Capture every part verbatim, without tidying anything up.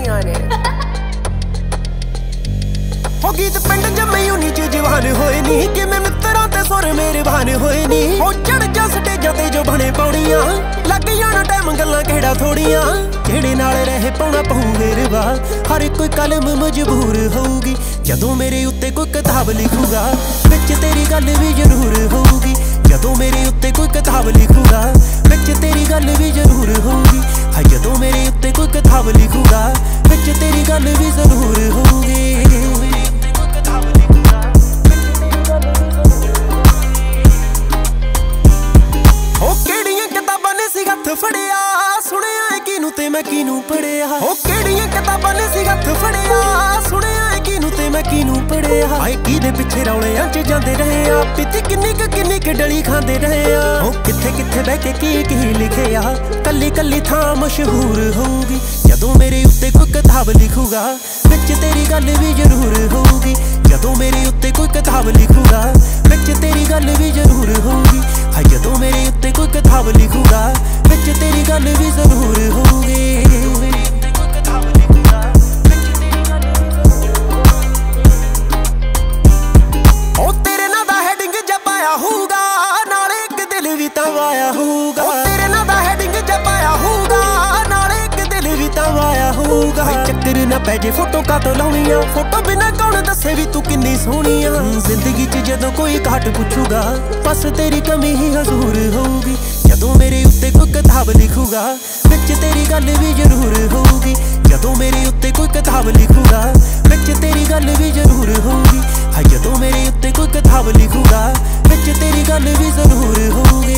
Money on it. हो गीत पिंड जम्मे यूनी च जवान होए नी कि मैं मित्तरां ते सुर मेरे बहाने होए नी हो चढ़ जा स्टेजां ते जो बने पौड़ियां लग जाना टाइम गल्लां केड़ा थोड़ियां जेड़े नाल रहे पाउणा पहू मेरे वा हर कोई कलम मजबूर होगी जदों मेरे उत्ते कोई किताब लिखूगा विच तेरी गल भी जरूर होगी जदों मेरे उत्ते कोई किताब लिखूगा विच तेरी गल भी जरूर होगी हाय जदों मेरे उत्ते कोई किताब लिखूगा विच तेरी गल भी जरूर होगी फड़िया सुनिया है किनू ते मैं किनू पढ़िया हो केड़ियां किताबां ने सी हत्थ फड़िया सुनिया है किनू ते मैं किनू पढ़िया हाय किदे पिछे रौलियां च जांदे रहे आ पिती किन्नी क किन्नी क डली खांदे रहे आ हो किथे किथे बैठ के की की लिखिया कल्ली कल्ली थां मशहूर होगी जदों मेरे उत्ते कोई किताब लिखूगा विच तेरी गल भी जरूर होगी जदों मेरे उत्ते कोई किताब लिखूगा विच तेरी गल भी जरूर होगी हाय जदों मेरे उत्ते कोई किताब लिखूगा विच तेरी गल भी जरूर होगी ओ तेरे नाल दा हेडिंग जब आया होगा नाले एक दिल भी तां आया होगा ओ तेरे नाल दा हेडिंग जब आया होगा नाले एक दिल भी तां आया होगा चक्कर ना पै जे फोटो का तो लाउणियां फोटो बिना कौन दसे भी तू किन्नी सोहणियां जिंदगी च जदों कोई घाट पुछूगा बस तेरी कमी ही हजूर होगी जदों मेरे उत्ते कोई किताब लिखूगा विच तेरी गल भी जरूर होगी जदों मेरे उत्ते कोई किताब लिखूगा विच तेरी गल भी जरूर होगी हाय जदों मेरे उत्ते कोई किताब लिखूगा विच तेरी गल भी जरूर होगी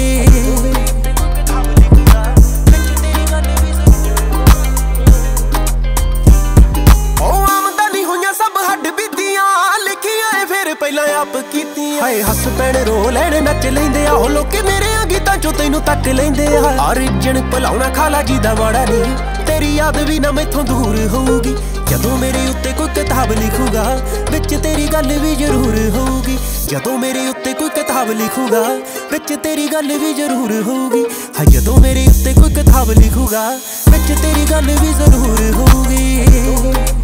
ਪਹਿਲਾਂ ਆਪ ਕੀਤੀਆਂ ਹਾਏ ਹੱਸ ਪੈਣ ਰੋ ਲੈਣ ਨੱਚ ਲੈਂਦੇ ਆ ਉਹ ਲੋਕੇ ਮੇਰੇ ਆ ਗੀਤਾਂ ਚੋਂ ਤੈਨੂੰ ਤੱਕ ਲੈਂਦੇ ਆ ਅਰਜਨ ਭਲਾਉਣਾ ਖਾਲਾ ਜੀ ਦਾ ਵਾੜਾ ਨਹੀਂ ਤੇਰੀ ਯਾਦ ਵੀ ਨਾ ਮੈਥੋਂ ਦੂਰ ਹੋਊਗੀ ਜਦੋਂ ਮੇਰੇ ਉੱਤੇ ਕੋਈ ਕਿਤਾਬ ਲਿਖੂਗਾ ਵਿੱਚ ਤੇਰੀ ਗੱਲ ਵੀ ਜ਼ਰੂਰ ਹੋਊਗੀ ਜਦੋਂ ਮੇਰੇ ਉੱਤੇ ਕੋਈ ਕਿਤਾਬ ਲਿਖੂਗਾ ਵਿੱਚ ਤੇਰੀ ਗੱਲ ਵੀ ਜ਼ਰੂਰ ਹੋਊਗੀ ਹਾਏ ਜਦੋਂ ਮੇਰੇ ਉੱਤੇ ਕੋਈ ਕਿਤਾਬ ਲਿਖੂਗਾ ਵਿੱਚ ਤੇਰੀ ਗੱਲ ਵੀ ਜ਼ਰੂਰ ਹੋਊਗੀ